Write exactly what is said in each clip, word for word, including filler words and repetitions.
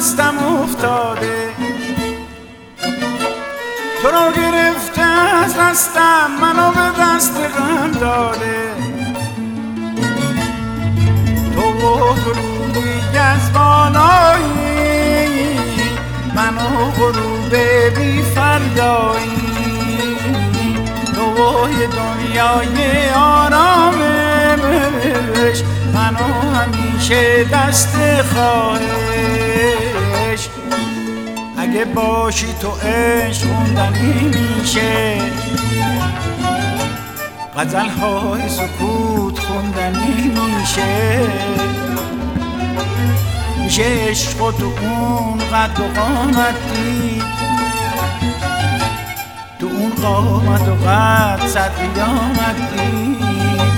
خستم افتاده، تو رو گرفته از دستم، منو به دست غم داده. تو و غروبی از بالایی، منو غروب بی فردایی. تو و یه دنیای آرامش، منو همیشه دست خواهش. اگه باشی تو عشق خوندنی میشه، غزل های سکوت خوندنی میشه. میشه عشق و تو اون قد و قامت دید، تو اون قامت و قد صد قیامت دید.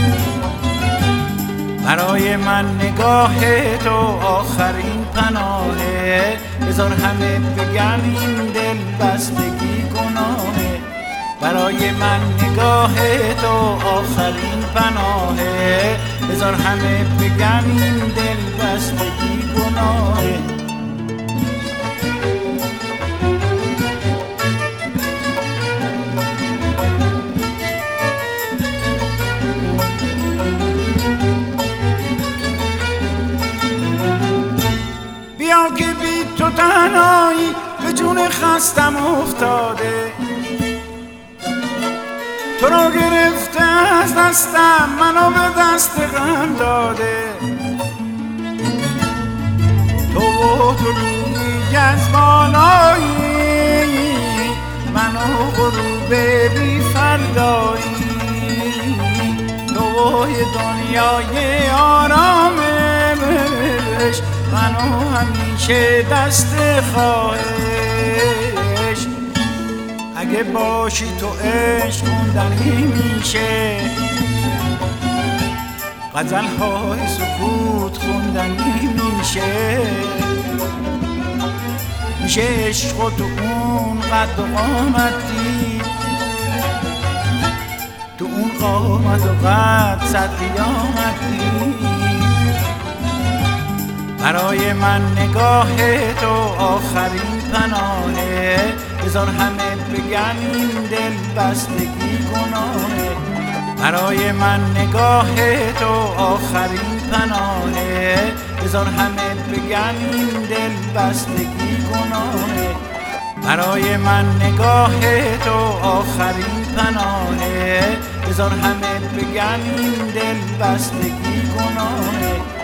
برای من نگاه تو آخرین پناهه، بذار همه بگن این دل بستگی گناهه. برای من نگاه تو آخرین پناهه، بذار همه بگن این دل بستگی گناهه. بیا که بی تو تنهایی به جون خستم افتاده، تو رو گرفته از دستم، منو به دست غم داده. تو و طلوعی از بالایی، منو غروب بی فردایی. تو و یه دنیای آرامش، منو همیشه دست خواهش. اگه باشی تو عشق خوندنی میشه، غزل های سکوت خوندنی میشه. میشه عشق و تو اون قد و قامت دید، تو اون قامت و قد صد قیامت دید. برای من نگاه تو آخرین پناهه، بذار همه بگن این دل بستگی گناهه. برای من نگاه تو آخرین پناهه، بذار همه بگن این دل بستگی گناهه. برای من نگاه تو آخرین پناهه، بذار همه بگن این دل بستگی گناهه.